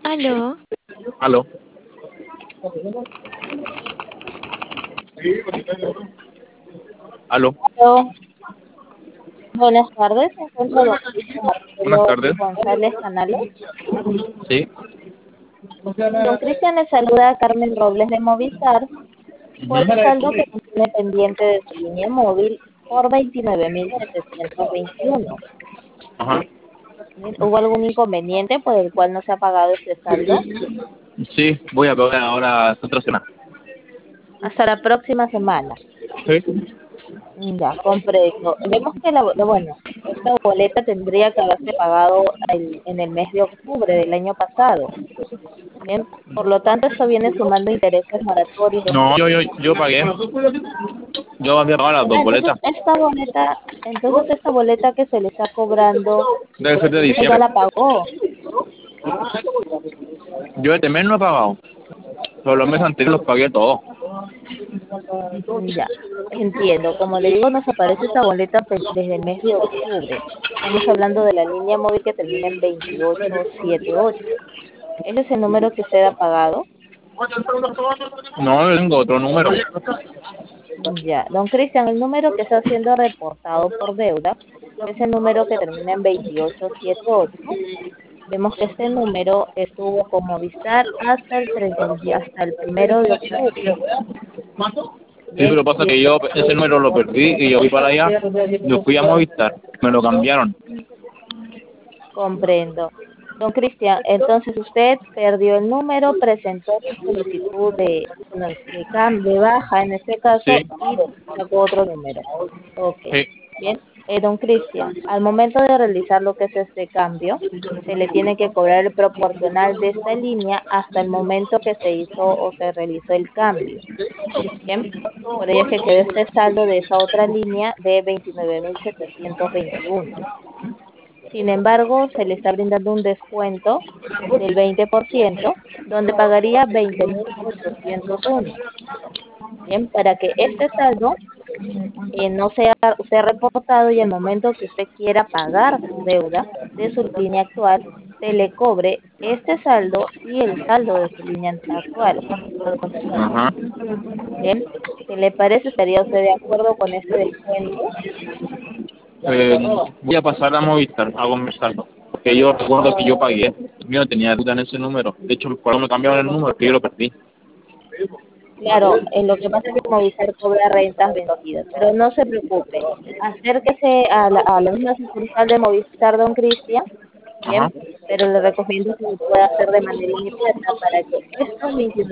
Aló, Aló. Aló. Hola, buenas tardes. Se encuentra don Cristian Buenas Marcelo tardes. González Canales. Sí. Don Cristian le saluda a Carmen Robles de Movistar por el saldo que tiene pendiente de su línea móvil por 29.721. Ajá. Bien, ¿hubo algún inconveniente por el cual no se ha pagado este saldo? Sí, voy a pagar ahora esta otra semana. Hasta la próxima semana. Sí. Ya, comprendo. Vemos que bueno, esta boleta tendría que haberse pagado en el mes de octubre del año pasado. Bien, por lo tanto, esto viene sumando intereses moratorios. No, yo pagué. Yo había pagado las dos boletas. Entonces esta boleta que se le está cobrando, Debe ser de usted ya diciembre. la pagó. Yo este mes no he pagado. Pero los meses anteriores los pagué todos. Ya, entiendo. Como le digo, nos aparece esta boleta desde el mes de octubre. Estamos hablando de la línea móvil que termina en 2878. Ese es el número que usted ha pagado. No, yo tengo otro número. Ya, don Cristian, el número que está siendo reportado por deuda es el número que termina en 2878. Vemos que este número estuvo con Movistar hasta el 1 de octubre. Sí, Bien, pero pasa que yo ese número lo perdí y yo fui para allá. Yo fui a Movistar. Me lo cambiaron. comprendo. Don Cristian, entonces usted perdió el número, presentó su solicitud bueno, de baja en este caso Sí. y sacó otro número. Ok. Sí. Bien. Don Cristian, al momento de realizar lo que es este cambio, se le tiene que cobrar el proporcional de esta línea hasta el momento que se hizo o se realizó el cambio. Bien. Por ello es que quedó este saldo de esa otra línea de 29.721. Sin embargo, se le está brindando un descuento del 20%, donde pagaría 20.801. Bien, para que este saldo no sea reportado y al momento que usted quiera pagar su deuda de su línea actual, se le cobre este saldo y el saldo de su línea actual. Ajá. Bien, ¿qué le parece? ¿Estaría usted de acuerdo con este descuento? Eh, Voy a pasar a Movistar a conversarlo. Porque yo recuerdo que yo pagué. Yo no tenía duda en ese número. De hecho, cuando me cambiaron el número, que yo lo perdí. Claro, lo que pasa es que Movistar cobra rentas vencidas, pero no se preocupe. Acérquese a la misma sucursal de Movistar, don Cristian, Ajá. bien, pero le recomiendo que lo pueda hacer de manera inmediata para que estos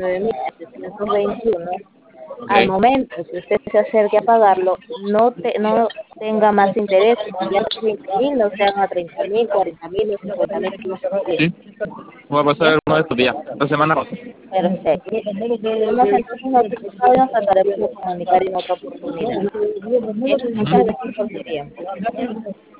29.721 al Ok. momento que usted se acerque a pagarlo, no tenga más intereses. En vez de 20.000, no sean a 30.000, 40.000 o 50.000 como se tiene. Sí. Voy a pasar Bien, uno de estos días. Esta semana paso. perfecto. Quedamos entonces notificados y nos trataremos de comunicar en otra oportunidad. Bien, muchas gracias por su tiempo.